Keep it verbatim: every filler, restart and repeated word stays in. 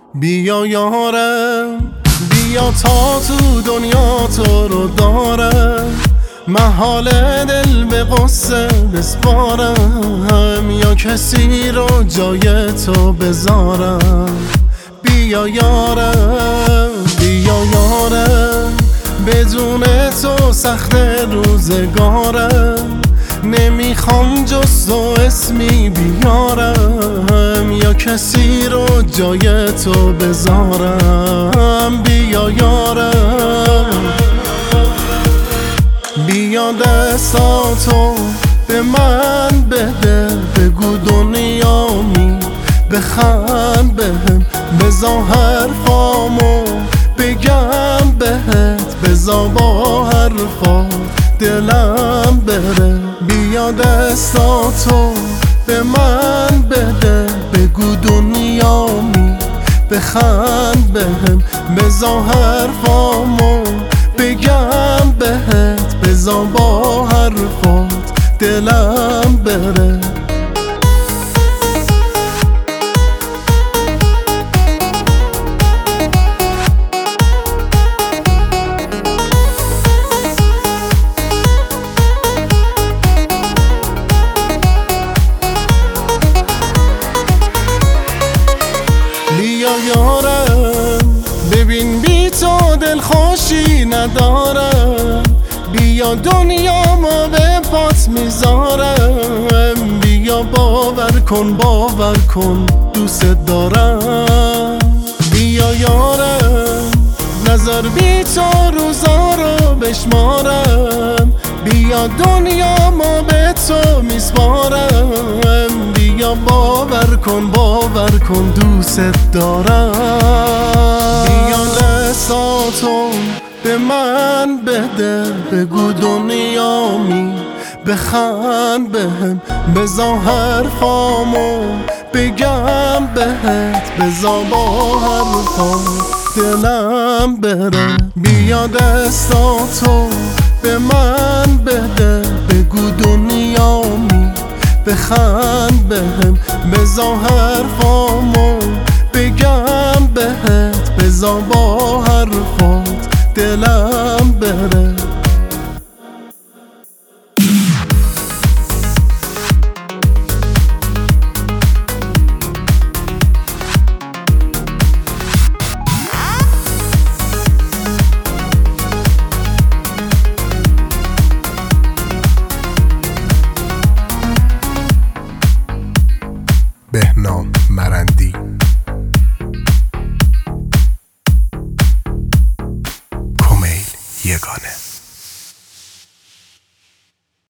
بیا یارم، بیا تا تو دنیا تو رو دارم، محال دل به قصه بسپارم، یا کسی رو جای تو بذارم. بیا یارم، بیا یارم، بدون تو سخت روزگارم، نمیخوام جز تو اسمی بیارم، یا کسی رو جای تو بذارم. بیا یارم، بیا دستاتو به من بده، بگو دنیامی بخند بهم، بزا حرفامو بگم بهت، بزا با حرفات دلم بره. بیا دستاتو به من بده، بگو دنیامی بخند بهم، بزا حرفامو بگم بهت، بزا با حرفات دلم بره. بیا یارم، ببین بی تو دل خوشی ندارم، بیا دنیا ما به پات میذارم، بیا باور کن باور کن دوست دارم. بیا یارم، نظر بی تو روزا رو بشمارم، بیا دنیا ما به تو میسپارم، بیا باور کن باور کن دوست دارم. بیا دستاتو به من بده، بگو دنیامی بخند بهم، بزا حرفامو بگم بهت، بزا با حرفات دلم بره. بیا دستاتو به من بده، بگو دنیامی بخند بهم، بزا حرفامو بگم بهت، بزا با حرفات دلم بره. بهنام مرندی. کمیل یگانه.